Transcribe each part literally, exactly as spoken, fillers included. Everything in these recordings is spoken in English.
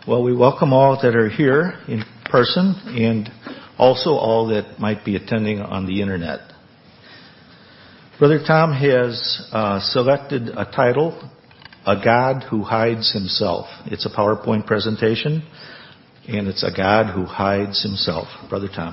Well, we welcome all that are here in person and also all that might be attending on the internet. Brother Tom has uh, selected a title, A God Who Hides Himself. It's a PowerPoint presentation, and it's a God who hides himself. Brother Tom.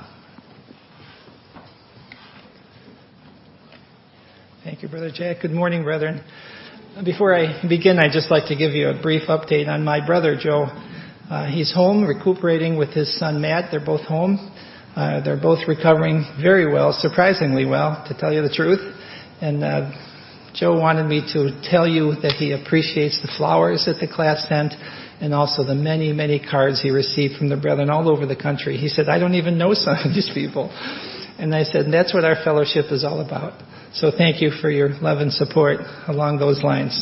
Thank you, Brother Jack. Good morning, brethren. Before I begin, I'd just like to give you a brief update on my brother, Joe. Uh, he's home recuperating with his son, Matt. They're both home. Uh, they're both recovering very well, surprisingly well, to tell you the truth. And uh, Joe wanted me to tell you that he appreciates the flowers that the class sent and also the many, many cards he received from the brethren all over the country. He said, I don't even know some of these people. And I said, that's what our fellowship is all about. So thank you for your love and support along those lines.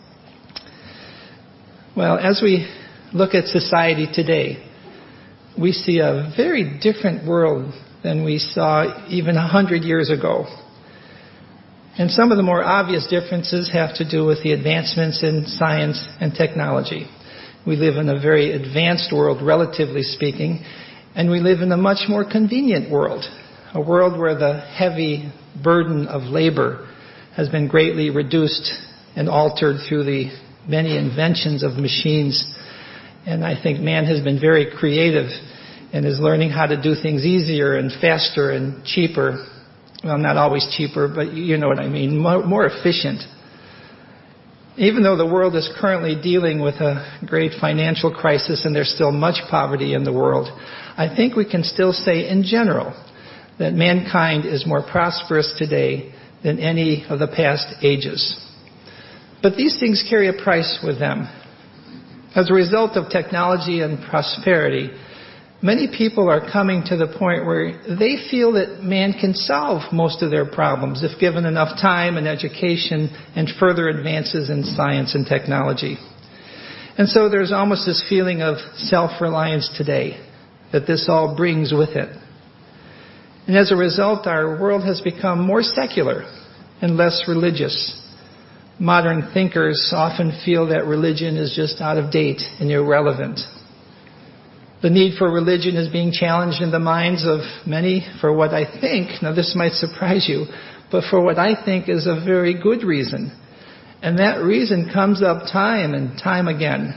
Well, as we look at society today, we see a very different world than we saw even a hundred years ago. And some of the more obvious differences have to do with the advancements in science and technology. We live in a very advanced world, relatively speaking, and we live in a much more convenient world, a world where the heavy burden of labor has been greatly reduced and altered through the many inventions of machines. And I think man has been very creative and is learning how to do things easier and faster and cheaper. Well, not always cheaper, but you know what I mean, more, more efficient. Even though the world is currently dealing with a great financial crisis and there's still much poverty in the world, I think we can still say in general that mankind is more prosperous today than any of the past ages. But these things carry a price with them. As a result of technology and prosperity, many people are coming to the point where they feel that man can solve most of their problems if given enough time and education and further advances in science and technology. And so there's almost this feeling of self-reliance today that this all brings with it. And as a result, our world has become more secular and less religious. Modern thinkers often feel that religion is just out of date and irrelevant. The need for religion is being challenged in the minds of many for what I think, now this might surprise you, but for what I think is a very good reason. And that reason comes up time and time again.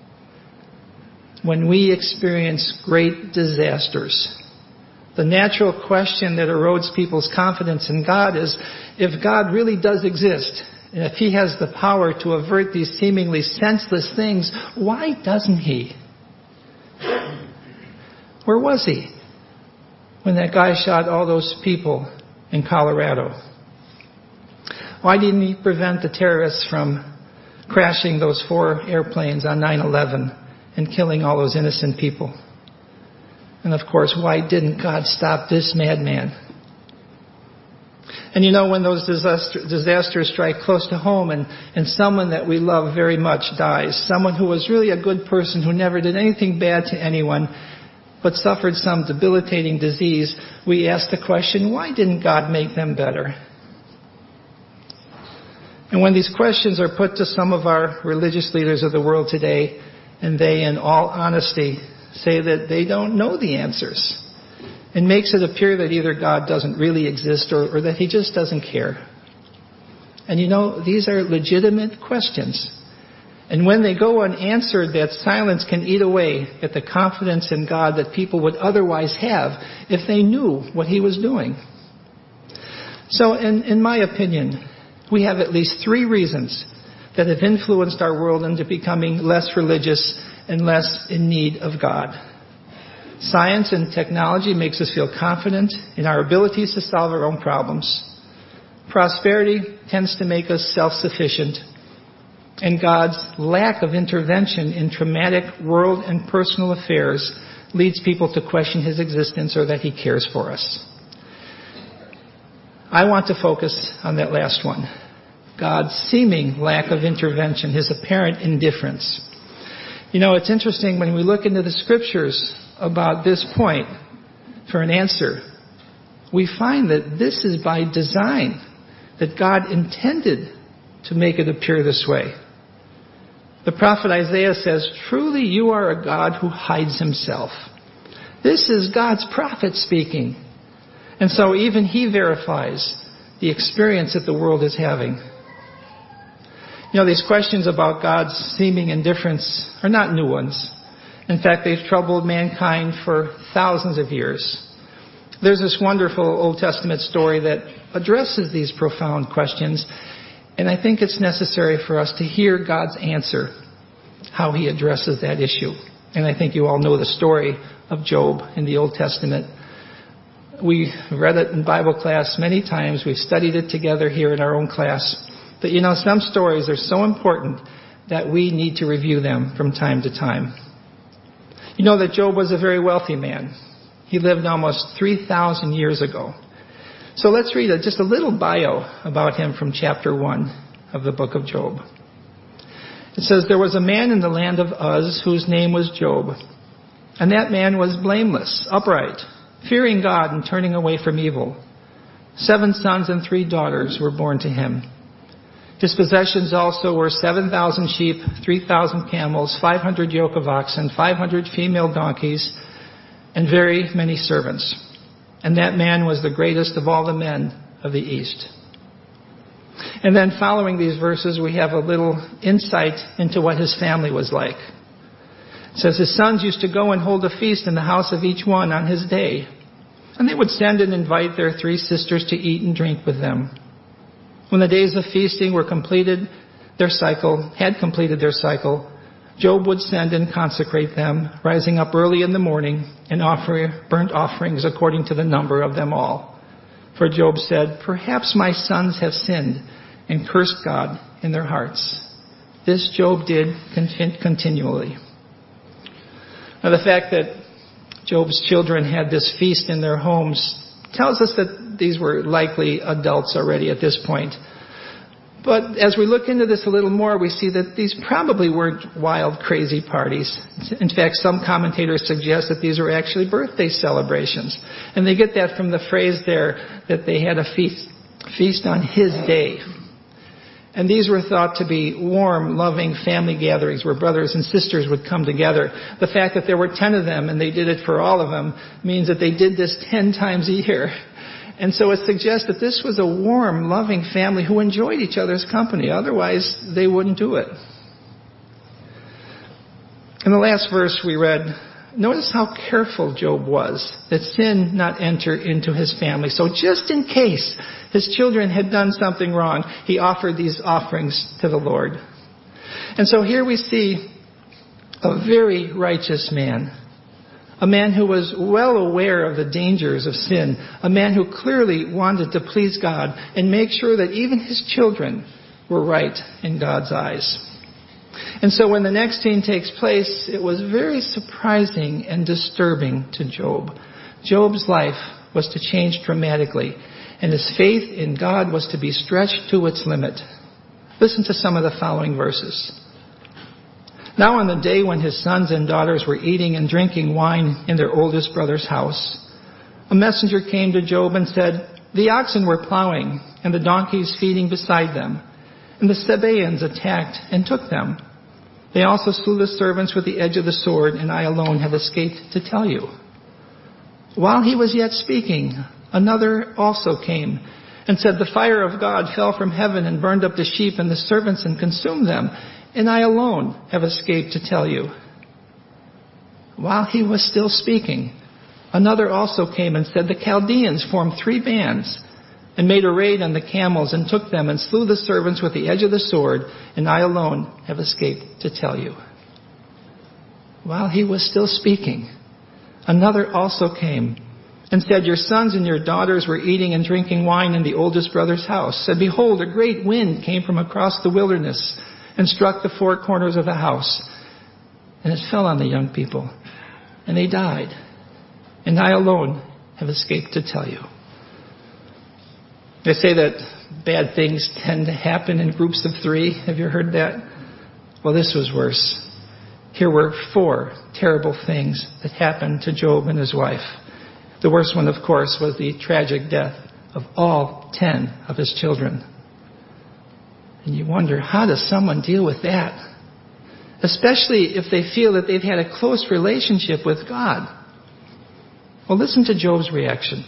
When we experience great disasters, the natural question that erodes people's confidence in God is, if God really does exist, and if He has the power to avert these seemingly senseless things, why doesn't He? Where was He when that guy shot all those people in Colorado? Why didn't He prevent the terrorists from crashing those four airplanes on nine eleven and killing all those innocent people? And of course, why didn't God stop this madman? And you know, when those disaster, disasters strike close to home and, and someone that we love very much dies, someone who was really a good person, who never did anything bad to anyone, but suffered some debilitating disease, we ask the question, why didn't God make them better? And when these questions are put to some of our religious leaders of the world today, and they, in all honesty, say that they don't know the answers, it makes it appear that either God doesn't really exist or, or that He just doesn't care. And you know, these are legitimate questions. And when they go unanswered, that silence can eat away at the confidence in God that people would otherwise have if they knew what He was doing. So in, in my opinion, we have at least three reasons that have influenced our world into becoming less religious and less in need of God. Science and technology makes us feel confident in our abilities to solve our own problems. Prosperity tends to make us self-sufficient. And God's lack of intervention in traumatic world and personal affairs leads people to question His existence or that He cares for us. I want to focus on that last one. God's seeming lack of intervention, His apparent indifference. You know, it's interesting when we look into the Scriptures about this point for an answer, we find that this is by design, that God intended to make it appear this way. The prophet Isaiah says, "Truly you are a God who hides himself." This is God's prophet speaking. And so even he verifies the experience that the world is having. You know, these questions about God's seeming indifference are not new ones. In fact, they've troubled mankind for thousands of years. There's this wonderful Old Testament story that addresses these profound questions, and I think it's necessary for us to hear God's answer, how he addresses that issue. And I think you all know the story of Job in the Old Testament. We read it in Bible class many times. We've studied it together here in our own class. But you know, some stories are so important that we need to review them from time to time. You know that Job was a very wealthy man. He lived almost three thousand years ago. So let's read a, just a little bio about him from chapter one of the book of Job. It says, "There was a man in the land of Uz whose name was Job. And that man was blameless, upright, fearing God and turning away from evil. Seven sons and three daughters were born to him. His possessions also were seven thousand sheep, three thousand camels, five hundred yoke of oxen, five hundred female donkeys, and very many servants. And that man was the greatest of all the men of the East." And then following these verses, we have a little insight into what his family was like. It says, "His sons used to go and hold a feast in the house of each one on his day. And they would send and invite their three sisters to eat and drink with them. When the days of feasting were completed, their cycle, had completed their cycle, Job would send and consecrate them, rising up early in the morning and offer burnt offerings according to the number of them all. For Job said, 'Perhaps my sons have sinned and cursed God in their hearts.' This Job did continually." Now, the fact that Job's children had this feast in their homes tells us that these were likely adults already at this point. But as we look into this a little more, we see that these probably weren't wild, crazy parties. In fact, some commentators suggest that these were actually birthday celebrations. And they get that from the phrase there that they had a feast, feast on his day. And these were thought to be warm, loving family gatherings where brothers and sisters would come together. The fact that there were ten of them and they did it for all of them means that they did this ten times a year. And so it suggests that this was a warm, loving family who enjoyed each other's company. Otherwise, they wouldn't do it. In the last verse we read, notice how careful Job was that sin not enter into his family. So just in case his children had done something wrong, he offered these offerings to the Lord. And so here we see a very righteous man, a man who was well aware of the dangers of sin, a man who clearly wanted to please God and make sure that even his children were right in God's eyes. And so when the next scene takes place, it was very surprising and disturbing to Job. Job's life was to change dramatically, and his faith in God was to be stretched to its limit. Listen to some of the following verses. "Now on the day when his sons and daughters were eating and drinking wine in their oldest brother's house, a messenger came to Job and said, 'The oxen were plowing and the donkeys feeding beside them, and the Sabaeans attacked and took them. They also slew the servants with the edge of the sword, and I alone have escaped to tell you.' While he was yet speaking, another also came and said, 'The fire of God fell from heaven and burned up the sheep and the servants and consumed them, and I alone have escaped to tell you.' While he was still speaking, another also came and said, 'The Chaldeans formed three bands and made a raid on the camels and took them and slew the servants with the edge of the sword, and I alone have escaped to tell you.' While he was still speaking, another also came and said, 'Your sons and your daughters were eating and drinking wine in the oldest brother's house. And behold, a great wind came from across the wilderness and struck the four corners of the house. And it fell on the young people, and they died. And I alone have escaped to tell you.'" They say that bad things tend to happen in groups of three. Have you heard that? Well, this was worse. Here were four terrible things that happened to Job and his wife. The worst one, of course, was the tragic death of all ten of his children. And you wonder, how does someone deal with that? especially if they feel that they've had a close relationship with God. Well, listen to Job's reaction.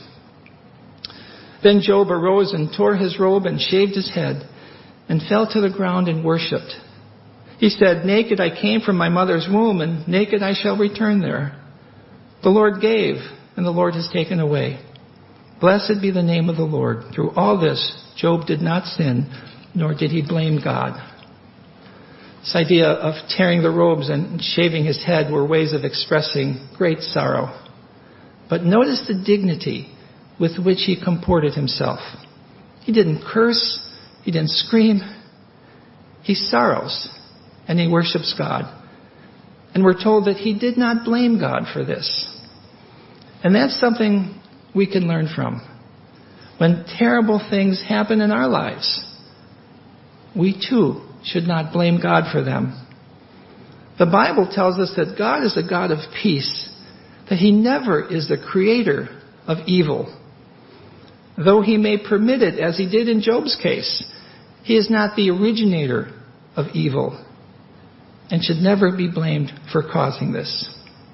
Then Job arose and tore his robe and shaved his head and fell to the ground and worshipped. He said, "Naked I came from my mother's womb, and naked I shall return there. The Lord gave, and the Lord has taken away. Blessed be the name of the Lord." Through all this, Job did not sin, nor did he blame God. This idea of tearing the robes and shaving his head were ways of expressing great sorrow. But notice the dignity with which he comported himself. He didn't curse. He didn't scream. He sorrows, and he worships God. And we're told that he did not blame God for this. And that's something we can learn from. When terrible things happen in our lives, we too should not blame God for them. The Bible tells us that God is a God of peace, that he never is the creator of evil. Though he may permit it, as he did in Job's case, he is not the originator of evil and should never be blamed for causing this.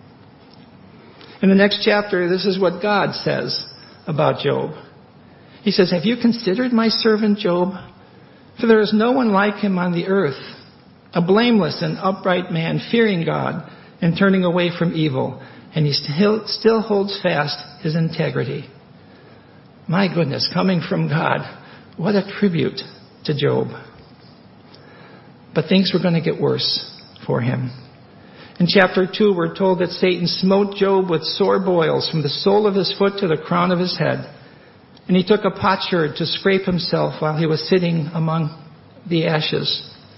In the next chapter, this is what God says about Job. He says, "Have you considered my servant Job? For there is no one like him on the earth, a blameless and upright man, fearing God and turning away from evil, and he still, still holds fast his integrity." My goodness, coming from God, what a tribute to Job. But things were going to get worse for him. In chapter two, we're told that Satan smote Job with sore boils from the sole of his foot to the crown of his head. And he took a potsherd to scrape himself while he was sitting among the ashes.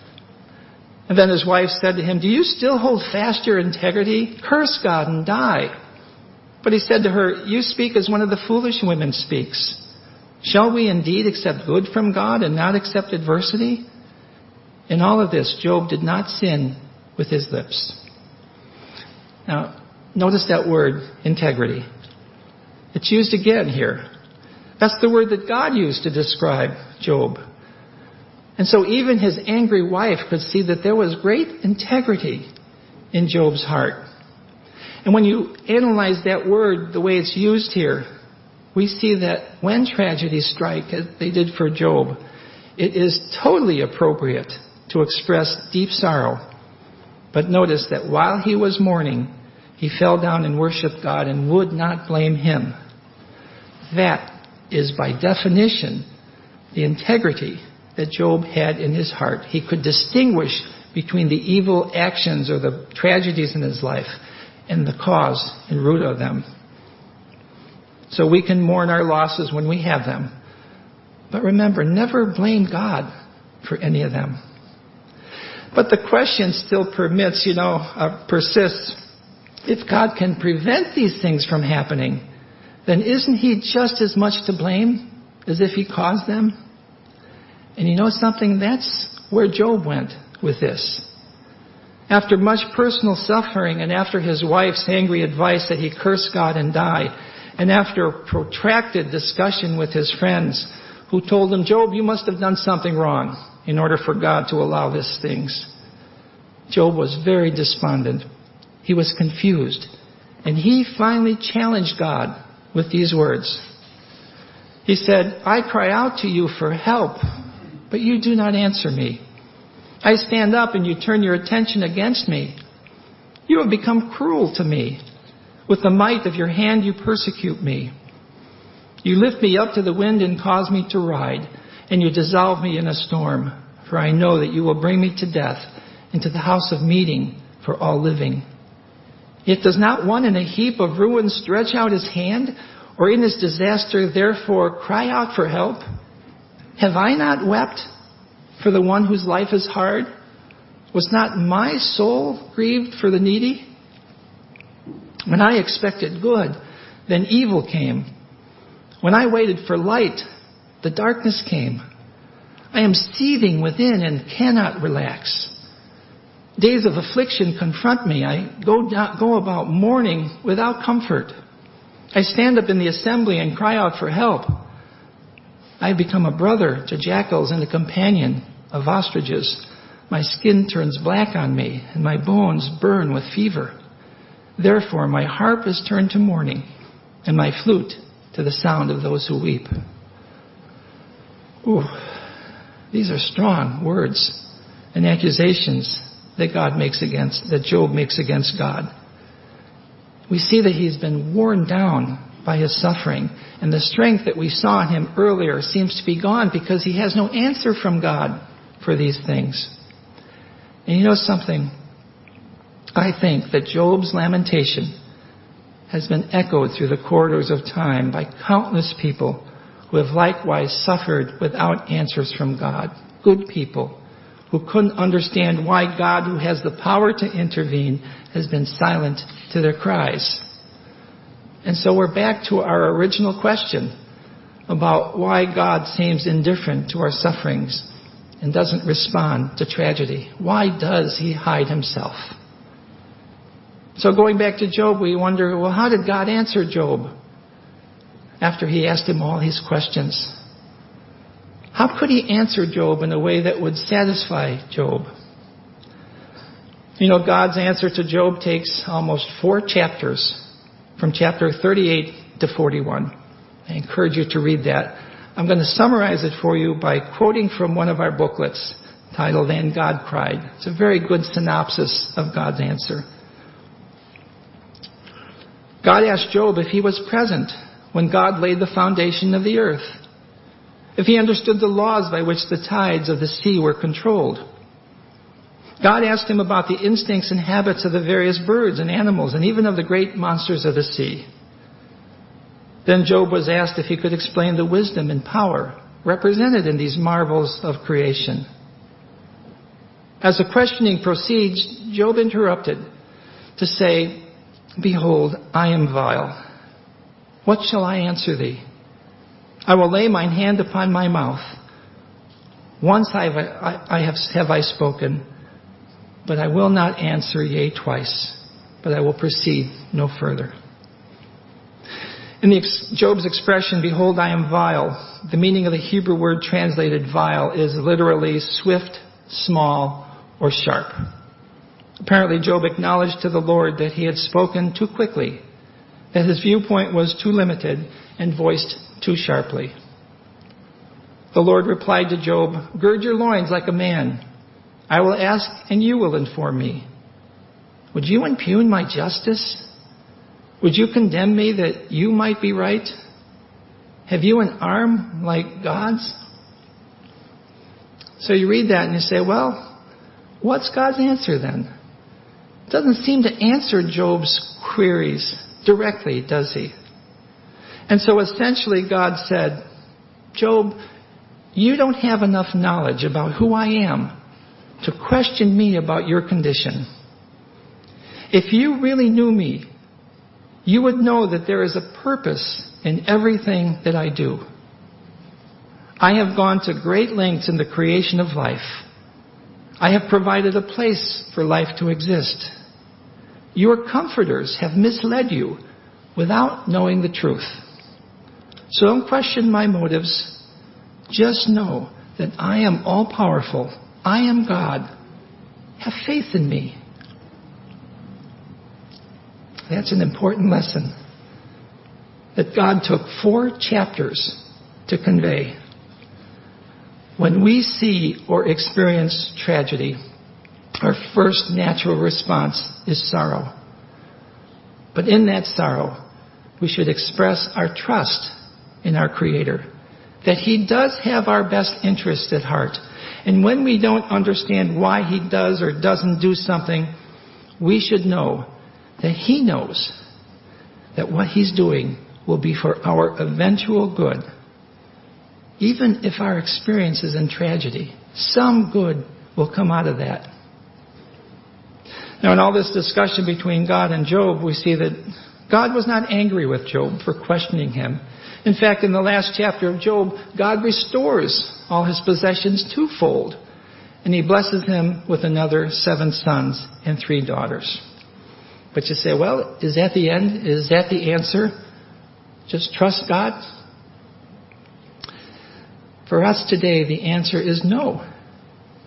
And then his wife said to him, "Do you still hold fast your integrity? Curse God and die." But he said to her, "You speak as one of the foolish women speaks. Shall we indeed accept good from God and not accept adversity?" In all of this, Job did not sin with his lips. Now, notice that word, integrity. It's used again here. That's the word that God used to describe Job. And so even his angry wife could see that there was great integrity in Job's heart. And when you analyze that word, the way it's used here, we see that when tragedies strike, as they did for Job, it is totally appropriate to express deep sorrow. But notice that while he was mourning, he fell down and worshiped God and would not blame him. That is by definition the integrity that Job had in his heart. He could distinguish between the evil actions or the tragedies in his life and the cause and root of them. So we can mourn our losses when we have them. But remember, never blame God for any of them. But the question still permits, you know, uh, persists. If God can prevent these things from happening, then isn't he just as much to blame as if he caused them? And you know something? That's where Job went with this. After much personal suffering and after his wife's angry advice that he curse God and die, and after protracted discussion with his friends who told him, "Job, you must have done something wrong in order for God to allow these things," Job was very despondent. He was confused. And he finally challenged God with these words. He said, "I cry out to you for help, but you do not answer me. I stand up and you turn your attention against me. You have become cruel to me. With the might of your hand you persecute me. You lift me up to the wind and cause me to ride, and you dissolve me in a storm. For I know that you will bring me to death, into the house of meeting for all living. Yet does not one in a heap of ruin stretch out his hand, or in his disaster therefore cry out for help? Have I not wept for the one whose life is hard? Was not my soul grieved for the needy? When I expected good, then evil came. When I waited for light, the darkness came. I am seething within and cannot relax. Days of affliction confront me. I go, down, go about mourning without comfort. I stand up in the assembly and cry out for help. I have become a brother to jackals and a companion of ostriches. My skin turns black on me, and my bones burn with fever. Therefore my harp is turned to mourning, and my flute to the sound of those who weep. Ooh, these are strong words and accusations that God makes against, that Job makes against God. We see that he's been worn down by his suffering, and the strength that we saw in him earlier seems to be gone because he has no answer from God for these things. And you know something? I think that Job's lamentation has been echoed through the corridors of time by countless people who have likewise suffered without answers from God. Good people who couldn't understand why God, who has the power to intervene, has been silent to their cries. And so we're back to our original question about why God seems indifferent to our sufferings and doesn't respond to tragedy. Why does he hide himself? So going back to Job, we wonder, well, how did God answer Job after he asked him all these questions? How could he answer Job in a way that would satisfy Job? You know, God's answer to Job takes almost four chapters, from chapter thirty-eight to forty-one. I encourage you to read that. I'm going to summarize it for you by quoting from one of our booklets titled And God Cried. It's a very good synopsis of God's answer. God asked Job if he was present when God laid the foundation of the earth, if he understood the laws by which the tides of the sea were controlled. God asked him about the instincts and habits of the various birds and animals and even of the great monsters of the sea. Then Job was asked if he could explain the wisdom and power represented in these marvels of creation. As the questioning proceeds, Job interrupted to say, "Behold, I am vile. What shall I answer thee? I will lay mine hand upon my mouth. Once I have, I, I have, have I spoken, but I will not answer, yea, twice, but I will proceed no further." In the ex- Job's expression, "Behold, I am vile," the meaning of the Hebrew word translated vile is literally swift, small, or sharp. Apparently, Job acknowledged to the Lord that he had spoken too quickly, that his viewpoint was too limited and voiced too sharply. The Lord replied to Job, "Gird your loins like a man. I will ask, and you will inform me. Would you impugn my justice? Would you condemn me that you might be right? Have you an arm like God's?" So you read that and you say, well, what's God's answer then? It doesn't seem to answer Job's queries directly, does he? And so essentially God said, "Job, you don't have enough knowledge about who I am to question me about your condition. If you really knew me, you would know that there is a purpose in everything that I do. I have gone to great lengths in the creation of life. I have provided a place for life to exist. Your comforters have misled you without knowing the truth. So don't question my motives. Just know that I am all-powerful. I am God. Have faith in me." That's an important lesson that God took four chapters to convey. When we see or experience tragedy, our first natural response is sorrow. But in that sorrow, we should express our trust in our Creator, that He does have our best interests at heart. And when we don't understand why He does or doesn't do something, we should know that He knows that what He's doing will be for our eventual good. Even if our experience is in tragedy, some good will come out of that. Now, in all this discussion between God and Job, we see that God was not angry with Job for questioning him. In fact, in the last chapter of Job, God restores all his possessions twofold, and He blesses him with another seven sons and three daughters. But you say, well, is that the end? Is that the answer? Just trust God? For us today, the answer is no.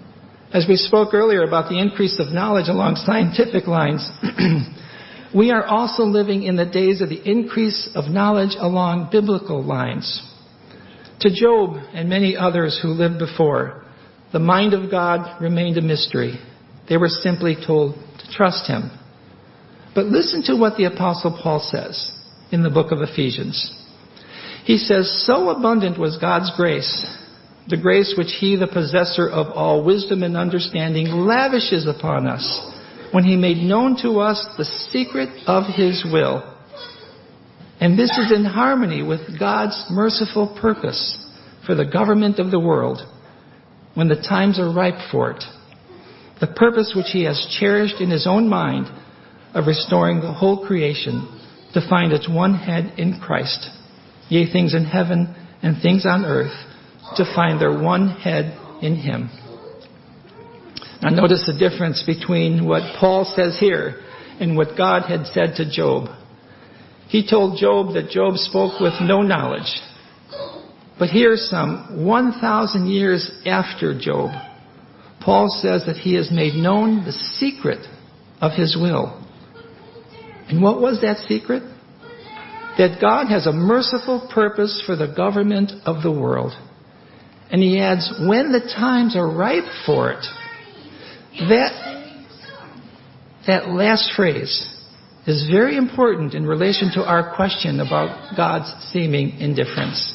As we spoke earlier about the increase of knowledge along scientific lines, we are also living in the days of the increase of knowledge along biblical lines. To Job and many others who lived before, the mind of God remained a mystery. They were simply told to trust Him. But listen to what the Apostle Paul says in the book of Ephesians. He says, "So abundant was God's grace, the grace which He, the possessor of all wisdom and understanding, lavishes upon us, when He made known to us the secret of His will. And this is in harmony with God's merciful purpose for the government of the world, when the times are ripe for it. The purpose which He has cherished in His own mind of restoring the whole creation to find its one head in Christ, yea, things in heaven and things on earth, to find their one head in Him." Now notice the difference between what Paul says here and what God had said to Job. He told Job that Job spoke with no knowledge. But here, some one thousand years after Job, Paul says that he has made known the secret of his will. And what was that secret? That God has a merciful purpose for the government of the world. And he adds, when the times are ripe for it. That, that last phrase is very important in relation to our question about God's seeming indifference.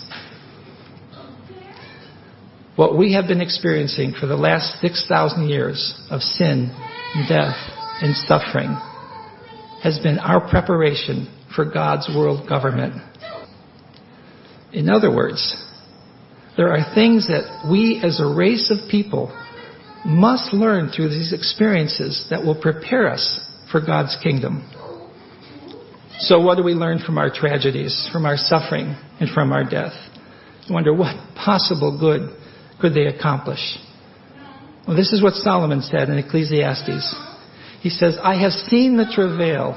What we have been experiencing for the last six thousand years of sin, death, and suffering has been our preparation for God's world government. In other words, there are things that we as a race of people must learn through these experiences that will prepare us for God's kingdom. So what do we learn from our tragedies, from our suffering, and from our death? I wonder, what possible good could they accomplish? Well, this is what Solomon said in Ecclesiastes. He says, "I have seen the travail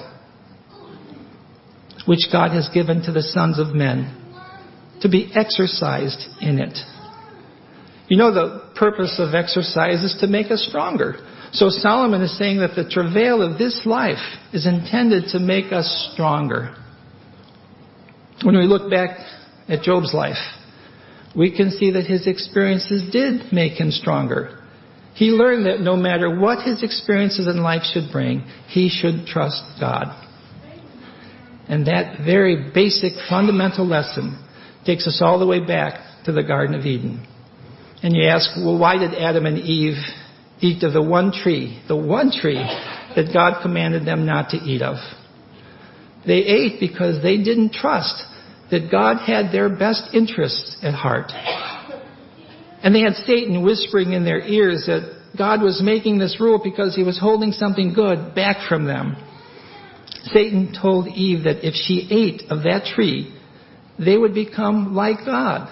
which God has given to the sons of men, to be exercised in it." You know, the purpose of exercise is to make us stronger. So Solomon is saying that the travail of this life is intended to make us stronger. When we look back at Job's life, we can see that his experiences did make him stronger. He learned that no matter what his experiences in life should bring, he should trust God. And that very basic fundamental lesson takes us all the way back to the Garden of Eden. And you ask, well, why did Adam and Eve eat of the one tree, the one tree that God commanded them not to eat of? They ate because they didn't trust that God had their best interests at heart. And they had Satan whispering in their ears that God was making this rule because He was holding something good back from them. Satan told Eve that if she ate of that tree, they would become like God.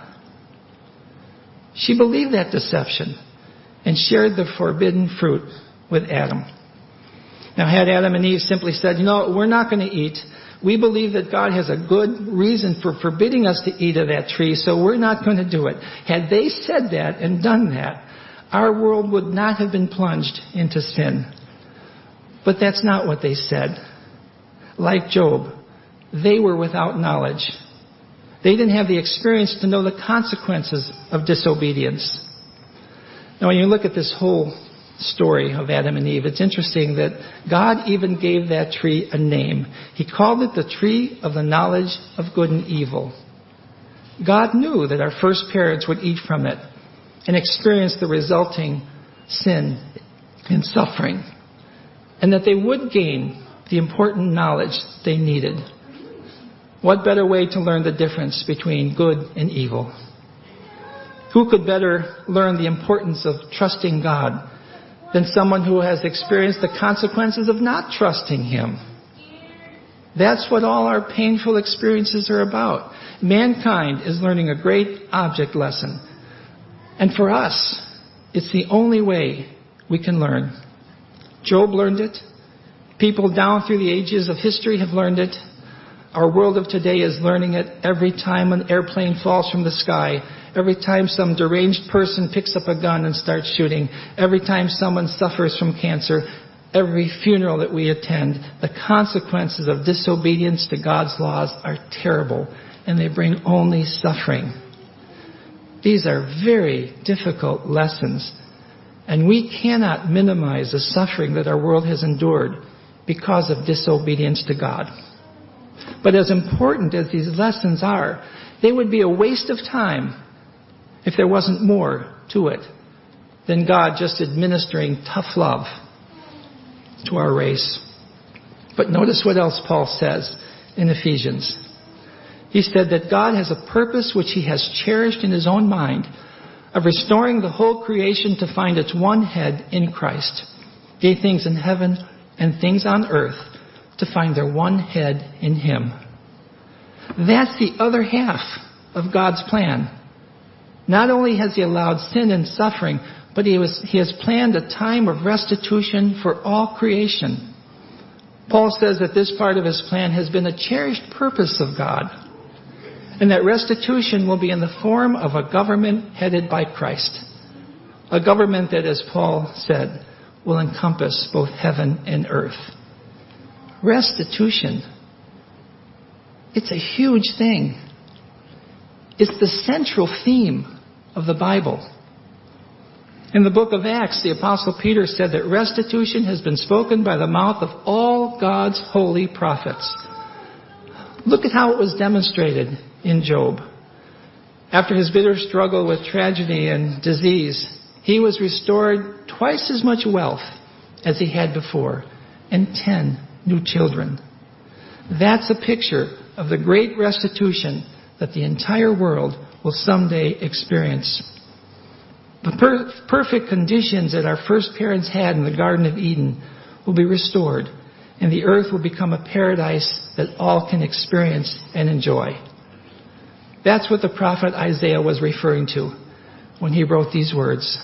She believed that deception and shared the forbidden fruit with Adam. Now, had Adam and Eve simply said, you know, we're not going to eat. We believe that God has a good reason for forbidding us to eat of that tree, so we're not going to do it. Had they said that and done that, our world would not have been plunged into sin. But that's not what they said. Like Job, they were without knowledge. They didn't have the experience to know the consequences of disobedience. Now, when you look at this whole story of Adam and Eve, it's interesting that God even gave that tree a name. He called it the tree of the knowledge of good and evil. God knew that our first parents would eat from it and experience the resulting sin and suffering, and that they would gain the important knowledge they needed. What better way to learn the difference between good and evil? Who could better learn the importance of trusting God than someone who has experienced the consequences of not trusting Him? That's what all our painful experiences are about. Mankind is learning a great object lesson. And for us, it's the only way we can learn. Job learned it. People down through the ages of history have learned it. Our world of today is learning it every time an airplane falls from the sky every time some deranged person picks up a gun and starts shooting, every time someone suffers from cancer, every funeral that we attend, the consequences of disobedience to God's laws are terrible, and they bring only suffering. These are very difficult lessons, and we cannot minimize the suffering that our world has endured because of disobedience to God. But as important as these lessons are, they would be a waste of time if there wasn't more to it than God just administering tough love to our race. But notice what else Paul says in Ephesians. He said that God has a purpose which he has cherished in his own mind of restoring the whole creation to find its one head in Christ. Yea, things in heaven and things on earth to find their one head in him. That's the other half of God's plan. Not only has he allowed sin and suffering, but he, was, he has planned a time of restitution for all creation. Paul says that this part of his plan has been a cherished purpose of God, and that restitution will be in the form of a government headed by Christ. A government that, as Paul said, will encompass both heaven and earth. Restitution. It's a huge thing. It's the central theme of the Bible. In the book of Acts, the Apostle Peter said that restitution has been spoken by the mouth of all God's holy prophets. Look at how it was demonstrated in Job. After his bitter struggle with tragedy and disease, he was restored twice as much wealth as he had before, and ten new children. That's a picture of the great restitution that the entire world will someday experience. The per- perfect conditions that our first parents had in the Garden of Eden will be restored, and the earth will become a paradise that all can experience and enjoy. That's what the prophet Isaiah was referring to when he wrote these words.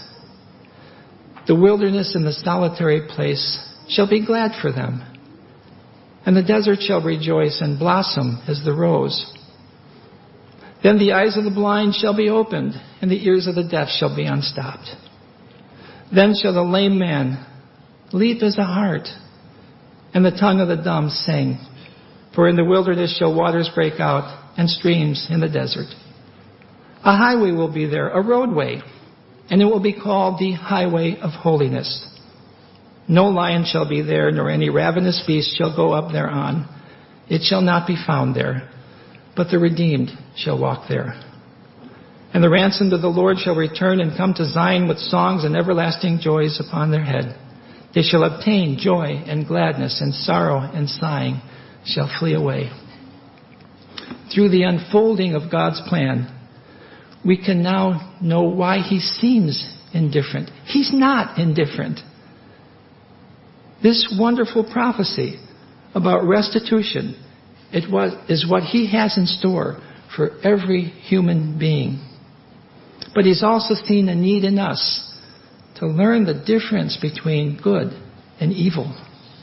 The wilderness and the solitary place shall be glad for them, and the desert shall rejoice and blossom as the rose. Then the eyes of the blind shall be opened, and the ears of the deaf shall be unstopped. Then shall the lame man leap as a hart, and the tongue of the dumb sing. For in the wilderness shall waters break out, and streams in the desert. A highway will be there, a roadway, and it will be called the highway of holiness. No lion shall be there, nor any ravenous beast shall go up thereon. It shall not be found there, but the redeemed shall walk there. And the ransomed of the Lord shall return and come to Zion with songs and everlasting joys upon their head. They shall obtain joy and gladness, and sorrow and sighing shall flee away. Through the unfolding of God's plan, we can now know why he seems indifferent. He's not indifferent. This wonderful prophecy about restitution it was, is what he has in store for every human being. But he's also seen a need in us to learn the difference between good and evil.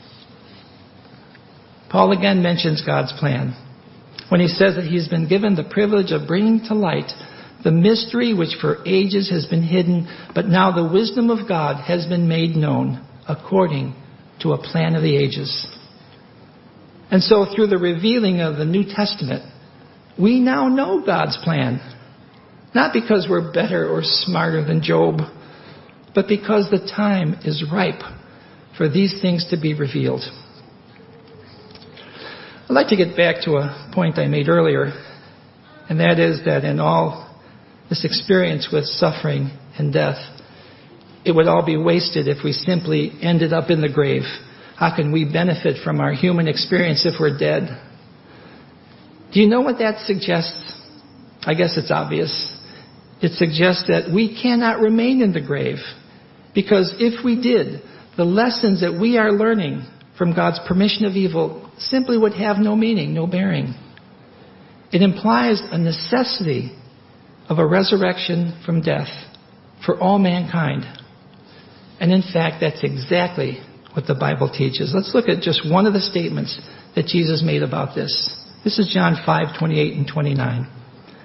Paul again mentions God's plan when he says that he's been given the privilege of bringing to light the mystery which for ages has been hidden, but now the wisdom of God has been made known according to a plan of the ages. And so through the revealing of the New Testament, we now know God's plan. Not because we're better or smarter than Job, but because the time is ripe for these things to be revealed. I'd like to get back to a point I made earlier, and that is that in all this experience with suffering and death, it would all be wasted if we simply ended up in the grave. How can we benefit from our human experience if we're dead? Do you know what that suggests? I guess it's obvious. It suggests that we cannot remain in the grave, because if we did, the lessons that we are learning from God's permission of evil simply would have no meaning, no bearing. It implies a necessity of a resurrection from death for all mankind. And in fact, that's exactly what the Bible teaches. Let's look at just one of the statements that Jesus made about this. This is John five, twenty-eight and twenty-nine.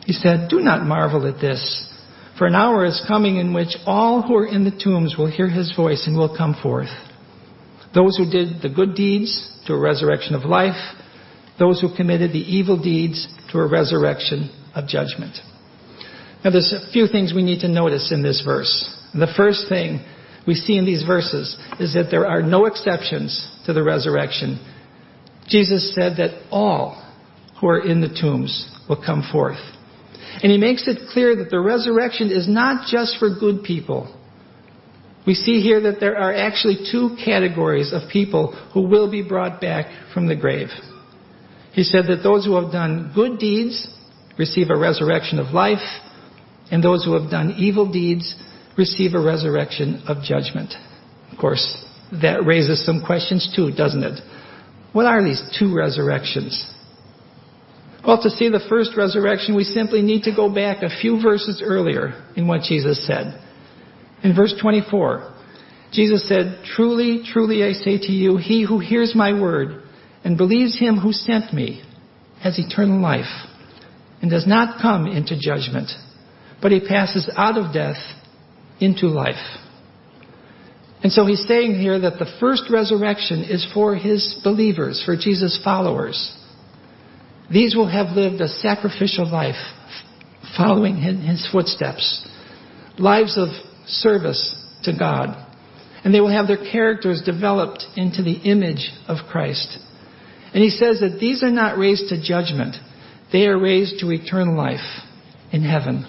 He said, "Do not marvel at this, for an hour is coming in which all who are in the tombs will hear his voice and will come forth. Those who did the good deeds to a resurrection of life, those who committed the evil deeds to a resurrection of judgment." Now there's a few things we need to notice in this verse. The first thing we see in these verses is that there are no exceptions to the resurrection. Jesus said that all who are in the tombs will come forth. And he makes it clear that the resurrection is not just for good people. We see here that there are actually two categories of people who will be brought back from the grave. He said that those who have done good deeds receive a resurrection of life, and those who have done evil deeds receive a resurrection of judgment. Of course, that raises some questions too, doesn't it? What are these two resurrections? Well, to see the first resurrection, we simply need to go back a few verses earlier in what Jesus said. In verse twenty-four, Jesus said, "Truly, truly I say to you, he who hears my word and believes him who sent me has eternal life and does not come into judgment, but he passes out of death into life." And so he's saying here that the first resurrection is for his believers, for Jesus' followers. These will have lived a sacrificial life, following in his footsteps, lives of service to God. And they will have their characters developed into the image of Christ. And he says that these are not raised to judgment. They are raised to eternal life in heaven.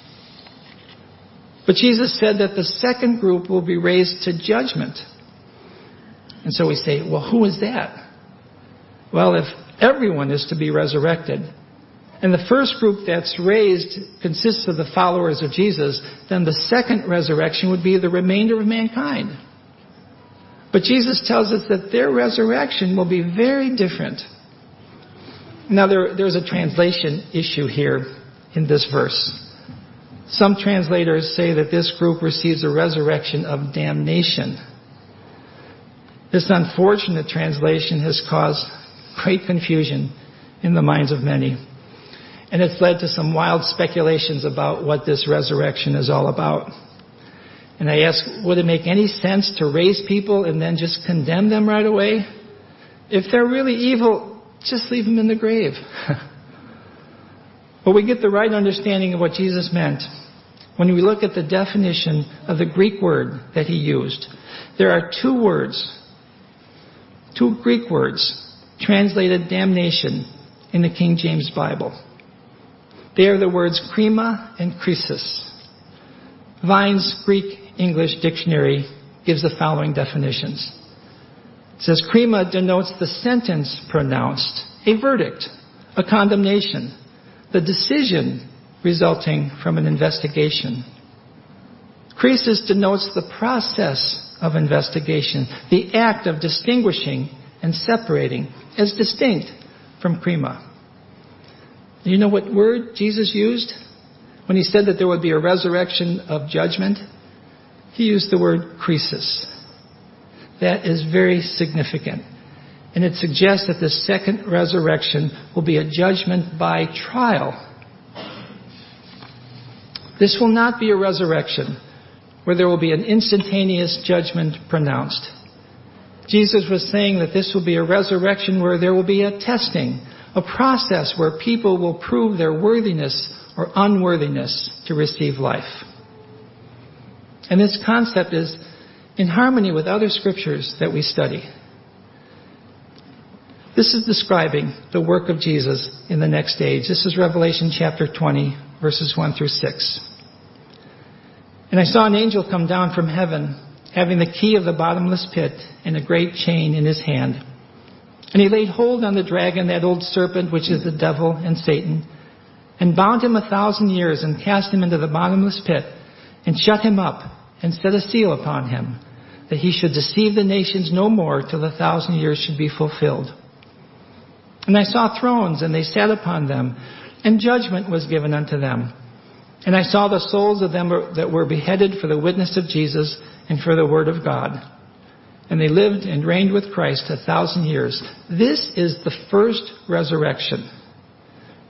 But Jesus said that the second group will be raised to judgment. And so we say, well, who is that? Well, if everyone is to be resurrected, and the first group that's raised consists of the followers of Jesus, then the second resurrection would be the remainder of mankind. But Jesus tells us that their resurrection will be very different. Now, there, there's a translation issue here in this verse. Some translators say that this group receives a resurrection of damnation. This unfortunate translation has caused great confusion in the minds of many. And it's led to some wild speculations about what this resurrection is all about. And I ask, would it make any sense to raise people and then just condemn them right away? If they're really evil, just leave them in the grave. But we get the right understanding of what Jesus meant when we look at the definition of the Greek word that he used. There are two words, two Greek words, translated damnation in the King James Bible. They are the words krima and krisis. Vine's Greek English dictionary gives the following definitions. It says krima denotes the sentence pronounced, a verdict, a condemnation, the decision resulting from an investigation. Krisis denotes the process of investigation, the act of distinguishing and separating as distinct from krima. Do you know what word Jesus used when he said that there would be a resurrection of judgment? He used the word krisis. That is very significant. And it suggests that the second resurrection will be a judgment by trial. This will not be a resurrection where there will be an instantaneous judgment pronounced. Jesus was saying that this will be a resurrection where there will be a testing, a process where people will prove their worthiness or unworthiness to receive life. And this concept is in harmony with other scriptures that we study. This is describing the work of Jesus in the next age. This is Revelation chapter twenty, verses one through six. "And I saw an angel come down from heaven, having the key of the bottomless pit and a great chain in his hand. And he laid hold on the dragon, that old serpent, which is the devil and Satan, and bound him a thousand years, and cast him into the bottomless pit, and shut him up, and set a seal upon him, that he should deceive the nations no more till the thousand years should be fulfilled. And I saw thrones, and they sat upon them, and judgment was given unto them. And I saw the souls of them that were beheaded for the witness of Jesus and for the word of God. And they lived and reigned with Christ a thousand years." This is the first resurrection.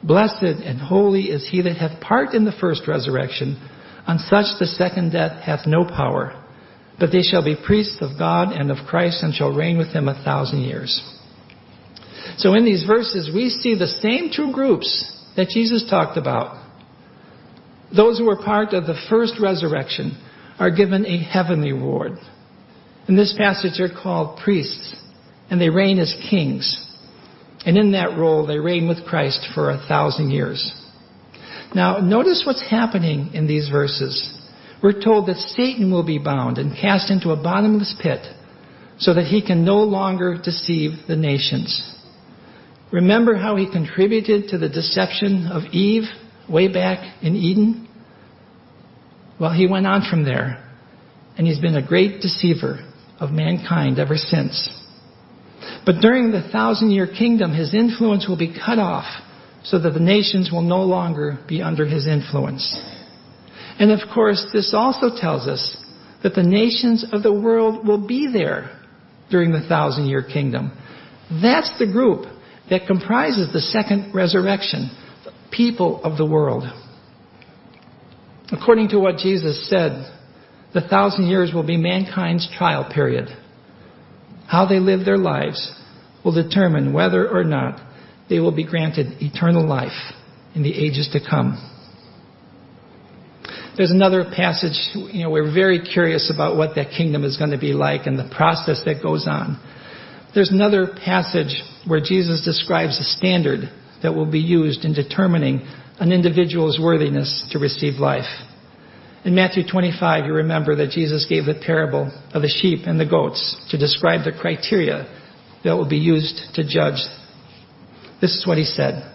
Blessed and holy is he that hath part in the first resurrection. On such the second death hath no power. But they shall be priests of God and of Christ, and shall reign with him a thousand years. So in these verses, we see the same two groups that Jesus talked about. Those who were part of the first resurrection are given a heavenly reward. In this passage, they're called priests, and they reign as kings. And in that role, they reign with Christ for a thousand years. Now, notice what's happening in these verses. We're told that Satan will be bound and cast into a bottomless pit so that he can no longer deceive the nations. Remember how he contributed to the deception of Eve way back in Eden? Well, he went on from there, and he's been a great deceiver of mankind ever since. But during the thousand-year kingdom, his influence will be cut off so that the nations will no longer be under his influence. And of course, this also tells us that the nations of the world will be there during the thousand-year kingdom. That's the group that comprises the second resurrection, the people of the world. According to what Jesus said, the thousand years will be mankind's trial period. How they live their lives will determine whether or not they will be granted eternal life in the ages to come. There's another passage, you know, we're very curious about what that kingdom is going to be like and the process that goes on. There's another passage where Jesus describes a standard that will be used in determining an individual's worthiness to receive life. In Matthew twenty-five, you remember that Jesus gave the parable of the sheep and the goats to describe the criteria that will be used to judge. This is what he said.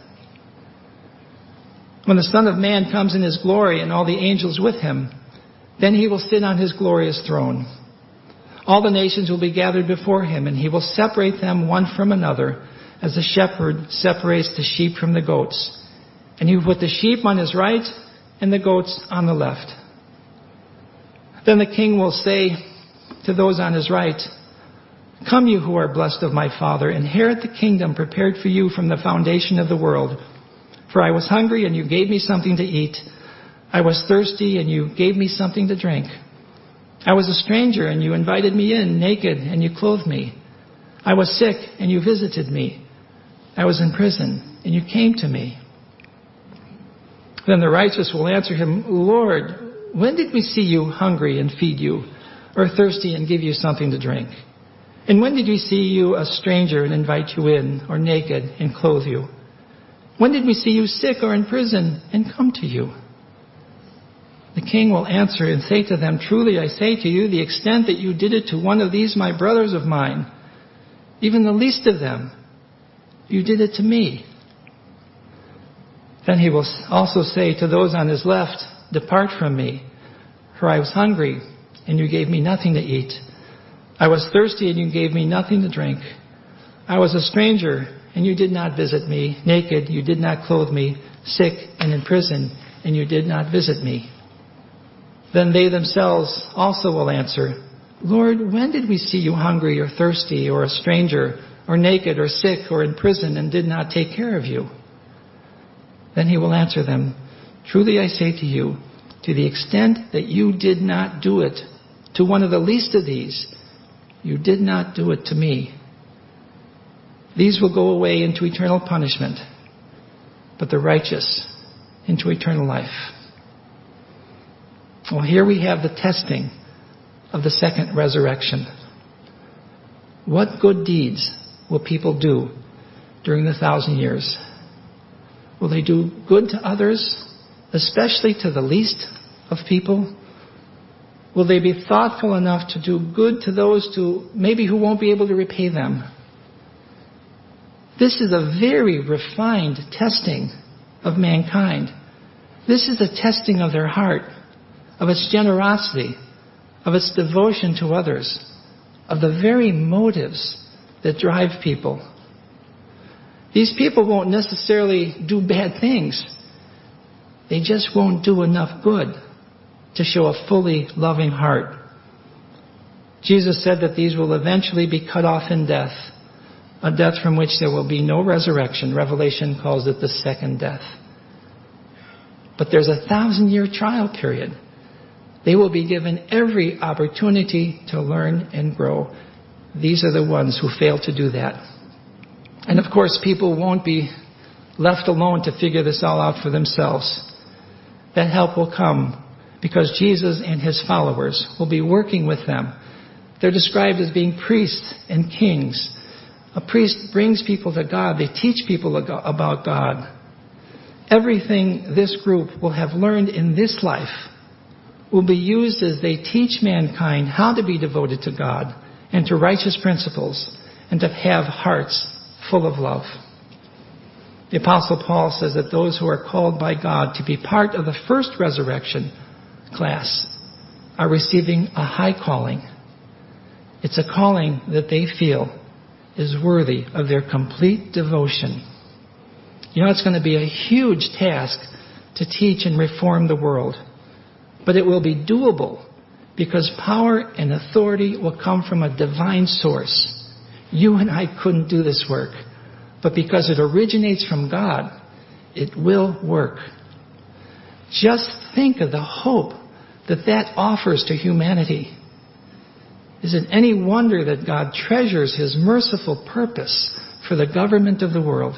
When the Son of Man comes in his glory and all the angels with him, then he will sit on his glorious throne. All the nations will be gathered before him, and he will separate them one from another, as the shepherd separates the sheep from the goats. And he will put the sheep on his right and the goats on the left. Then the king will say to those on his right, "Come, you who are blessed of my Father, inherit the kingdom prepared for you from the foundation of the world. For I was hungry, and you gave me something to eat. I was thirsty, and you gave me something to drink. I was a stranger, and you invited me in, naked, and you clothed me. I was sick, and you visited me. I was in prison, and you came to me." Then the righteous will answer him, "Lord, when did we see you hungry and feed you, or thirsty and give you something to drink? And when did we see you a stranger and invite you in, or naked and clothe you? When did we see you sick or in prison and come to you?" The king will answer and say to them, "Truly I say to you, the extent that you did it to one of these my brothers of mine, even the least of them, you did it to me." Then he will also say to those on his left, "Depart from me, for I was hungry, and you gave me nothing to eat. I was thirsty, and you gave me nothing to drink. I was a stranger, and you did not visit me. Naked, you did not clothe me. Sick and in prison, and you did not visit me." Then they themselves also will answer, "Lord, when did we see you hungry or thirsty or a stranger or naked or sick or in prison and did not take care of you?" Then he will answer them, "Truly I say to you, to the extent that you did not do it to one of the least of these, you did not do it to me." These will go away into eternal punishment, but the righteous into eternal life. Well, here we have the testing of the second resurrection. What good deeds will people do during the thousand years? Will they do good to others, especially to the least of people? Will they be thoughtful enough to do good to those to maybe who won't be able to repay them? This is a very refined testing of mankind. This is a testing of their heart, of its generosity, of its devotion to others, of the very motives that drive people. These people won't necessarily do bad things. They just won't do enough good to show a fully loving heart. Jesus said that these will eventually be cut off in death, a death from which there will be no resurrection. Revelation calls it the second death. But there's a thousand-year trial period. They will be given every opportunity to learn and grow. These are the ones who fail to do that. And of course, people won't be left alone to figure this all out for themselves. That help will come because Jesus and his followers will be working with them. They're described as being priests and kings. A priest brings people to God. They teach people about God. Everything this group will have learned in this life will be used as they teach mankind how to be devoted to God and to righteous principles and to have hearts full of love. The Apostle Paul says that those who are called by God to be part of the first resurrection class are receiving a high calling. It's a calling that they feel is worthy of their complete devotion. You know, it's going to be a huge task to teach and reform the world. But it will be doable because power and authority will come from a divine source. You and I couldn't do this work. But because it originates from God, it will work. Just think of the hope that that offers to humanity. Is it any wonder that God treasures his merciful purpose for the government of the world?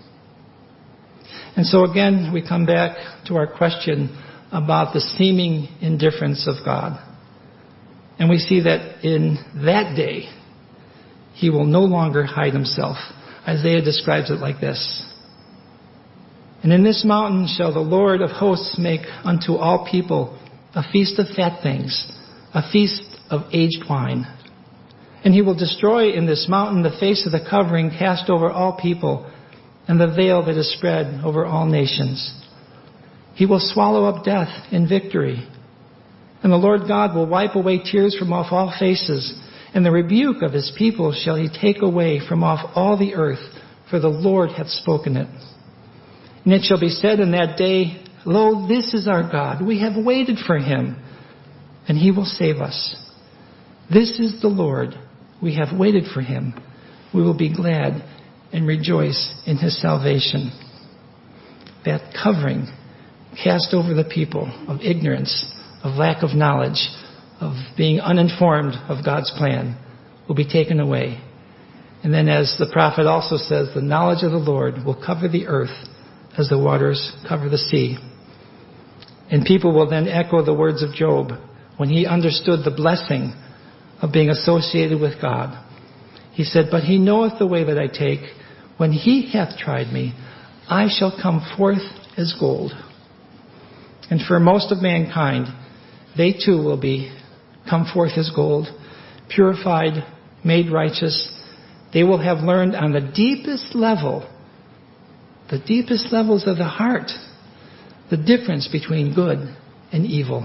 And so again, we come back to our question about the seeming indifference of God. And we see that in that day, he will no longer hide himself. Isaiah describes it like this. And in this mountain shall the Lord of hosts make unto all people a feast of fat things, a feast of aged wine. And he will destroy in this mountain the face of the covering cast over all people, and the veil that is spread over all nations. He will swallow up death in victory. And the Lord God will wipe away tears from off all faces, and the rebuke of his people shall he take away from off all the earth, for the Lord hath spoken it. And it shall be said in that day, Lo, this is our God. We have waited for him, and he will save us. This is the Lord. We have waited for him. We will be glad and rejoice in his salvation. That covering cast over the people of ignorance, of lack of knowledge, of being uninformed of God's plan will be taken away. And then as the prophet also says, the knowledge of the Lord will cover the earth as the waters cover the sea. And people will then echo the words of Job when he understood the blessing of being associated with God. He said, But he knoweth the way that I take. When he hath tried me, I shall come forth as gold. And for most of mankind, they too will be come forth as gold, purified, made righteous. They will have learned on the deepest level, the deepest levels of the heart, the difference between good and evil.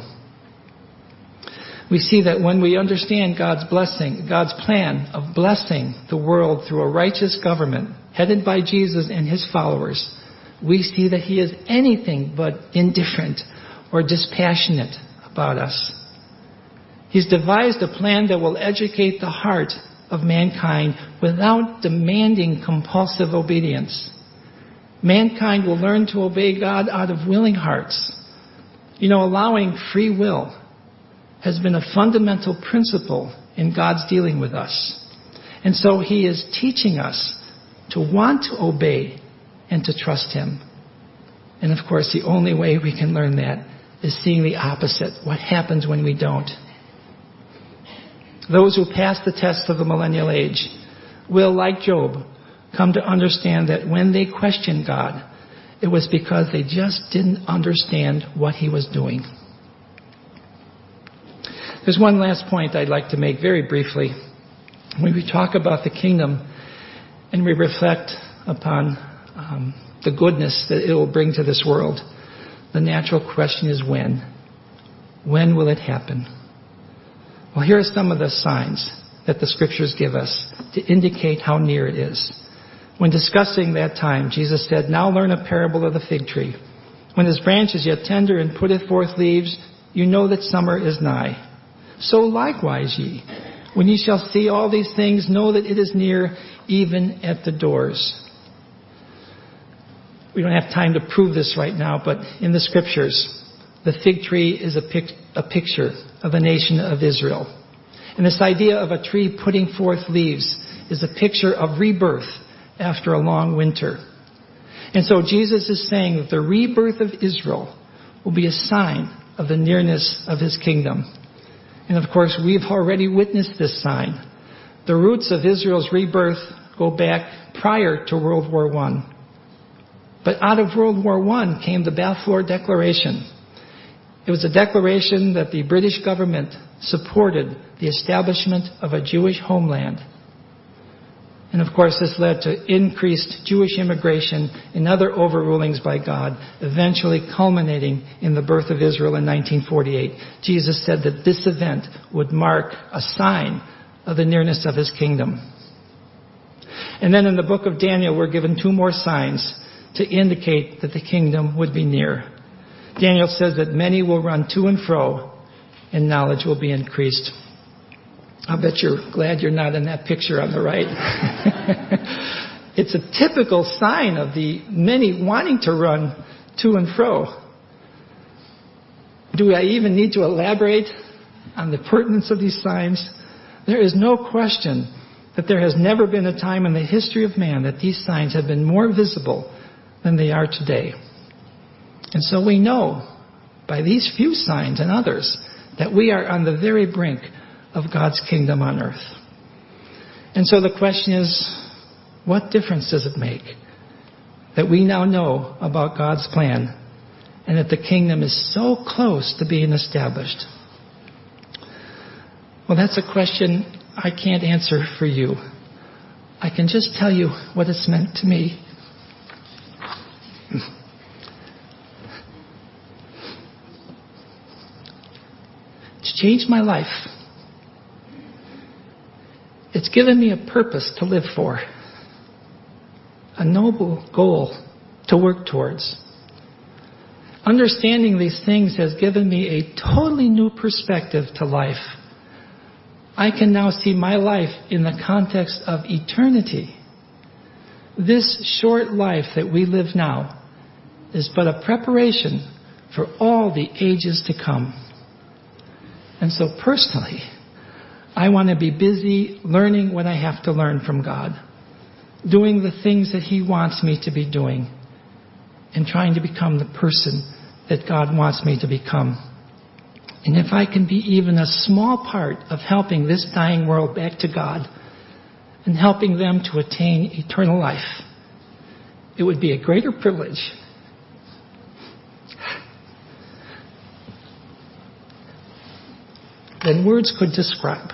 We see that when we understand God's blessing, God's plan of blessing the world through a righteous government headed by Jesus and his followers, we see that he is anything but indifferent or dispassionate about us. He's devised a plan that will educate the heart of mankind without demanding compulsive obedience. Mankind will learn to obey God out of willing hearts. You know, allowing free will has been a fundamental principle in God's dealing with us. And so he is teaching us to want to obey and to trust him. And of course, the only way we can learn that is seeing the opposite, what happens when we don't. Those who pass the test of the millennial age will, like Job, come to understand that when they questioned God, it was because they just didn't understand what he was doing. There's one last point I'd like to make very briefly. When we talk about the kingdom and we reflect upon um, the goodness that it will bring to this world, the natural question is when? When will it happen? Well, here are some of the signs that the scriptures give us to indicate how near it is. When discussing that time, Jesus said, Now learn a parable of the fig tree. When his branch is yet tender and putteth forth leaves, you know that summer is nigh. So likewise ye, When ye shall see all these things, know that it is near, even at the doors. We don't have time to prove this right now, but in the scriptures, the fig tree is a, pic- a picture of the nation of Israel. And this idea of a tree putting forth leaves is a picture of rebirth after a long winter. And so Jesus is saying that the rebirth of Israel will be a sign of the nearness of his kingdom. And of course, we've already witnessed this sign. The roots of Israel's rebirth go back prior to World War One. But out of World War One came the Balfour Declaration. It was a declaration that the British government supported the establishment of a Jewish homeland. And of course, this led to increased Jewish immigration and other overrulings by God, eventually culminating in the birth of Israel in nineteen forty-eight. Jesus said that this event would mark a sign of the nearness of his kingdom. And then in the book of Daniel, we're given two more signs to indicate that the kingdom would be near. Daniel says that many will run to and fro, and knowledge will be increased. I bet you're glad you're not in that picture on the right. It's a typical sign of the many wanting to run to and fro. Do I even need to elaborate on the pertinence of these signs? There is no question that there has never been a time in the history of man that these signs have been more visible than they are today. And so we know by these few signs and others that we are on the very brink of God's kingdom on earth. And so the question is, what difference does it make that we now know about God's plan and that the kingdom is so close to being established? Well, that's a question I can't answer for you. I can just tell you what it's meant to me. It's changed my life. It's given me a purpose to live for, a noble goal to work towards. Understanding these things has given me a totally new perspective to life. I can now see my life in the context of eternity. This short life that we live now is but a preparation for all the ages to come. And so personally, I want to be busy learning what I have to learn from God, doing the things that he wants me to be doing, and trying to become the person that God wants me to become. And if I can be even a small part of helping this dying world back to God and helping them to attain eternal life, it would be a greater privilege than words could describe.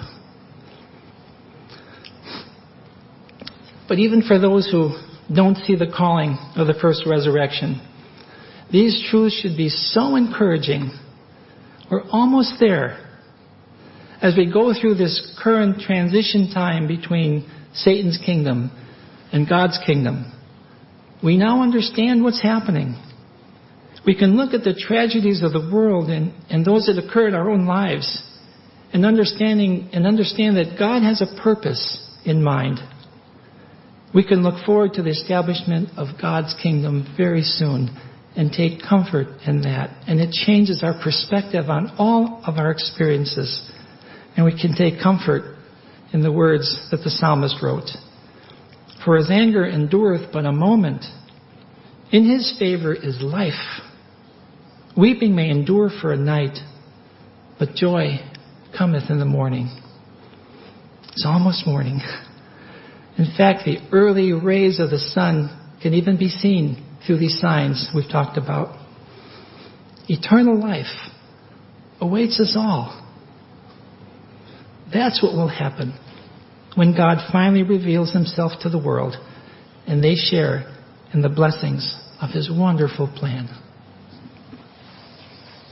But even for those who don't see the calling of the first resurrection, these truths should be so encouraging. We're almost there. As we go through this current transition time between Satan's kingdom and God's kingdom, we now understand what's happening. We can look at the tragedies of the world and, and those that occur in our own lives and understanding and understand that God has a purpose in mind. We can look forward to the establishment of God's kingdom very soon and take comfort in that. And it changes our perspective on all of our experiences. And we can take comfort in the words that the psalmist wrote. For his anger endureth but a moment. In his favor is life. Weeping may endure for a night, but joy cometh in the morning. It's almost morning. In fact, the early rays of the sun can even be seen through these signs we've talked about. Eternal life awaits us all. That's what will happen when God finally reveals himself to the world and they share in the blessings of his wonderful plan.